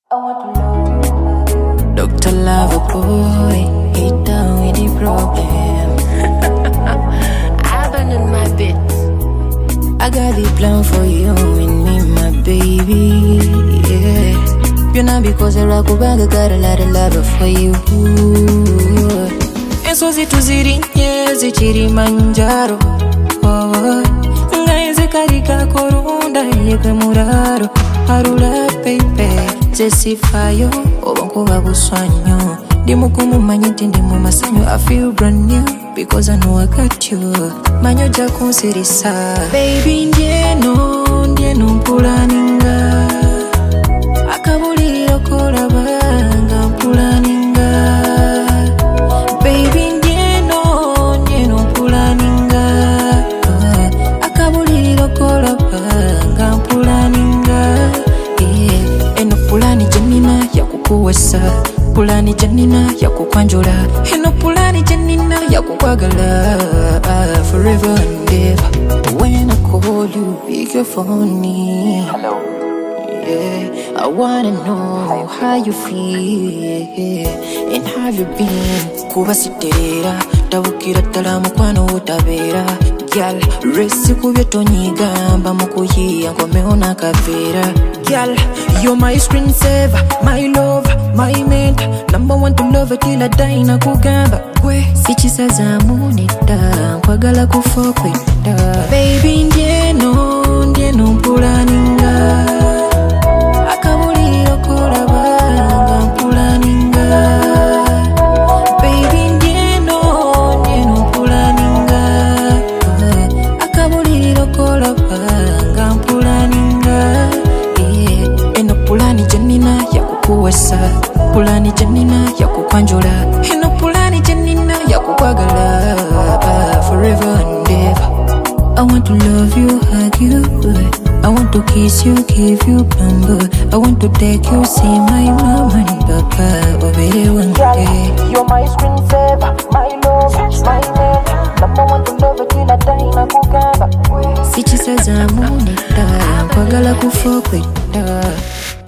I want to love you. Dr. Lover Boy, hit down with the problem. I abandoned my bits. I got the plan for you and me, my baby. Yeah. You know because I rock bag, I got a lot of love for you. And so zituzirinye zichirimanjaro. Oh, ngaeze karika korunda yekwe muraro. Harula baby. Jessifayo, obonko babuswanyo. Dimukumu manyiti ndimu masanyo. I feel brand new because I know I got you. Manyo jako sirisa. Baby ndieno mpulaninga. Akabuliro kolabanga mpulaninga. Baby ndieno mpulaninga. Akabuliro kolabanga mpulaninga. Eno pulani janina ya kukuwesa. Pulani janina ya kukwanjula. Eno pulani janina ya kukwagala. Forever and ever. When I call you, pick your phone. Hello. Yeah, I wanna know how you feel and how you been. Kuba siterera, tabukira talamu kwano utabera. Girl, resi kubyeto nyigamba mukuyiya ngomeona kavera. Girl, you're my screensaver, my love, my mentor. Number one to love till I die na kugamba. Kwe, sichisa zamunita, kwagala kufokwita. Baby ndieno mpulaninga. Akabuliro kolabanga mpulaninga. Baby ndieno mpulaninga. Akabuliro kolabanga mpulaninga. Eno pulani janina ya kukuwesa. Pulani janina ya kukwanjula. Eno pulani janina ya kukwagala. Forever and ever. I want to love you, hug you. I want to kiss you, give you number. I want to take you, see my mama and papa. Obere one day. You're my screensaver, my love, my man. Number one to love till I die na kugamba. Sichisa zamunita, kwagala kufokwita.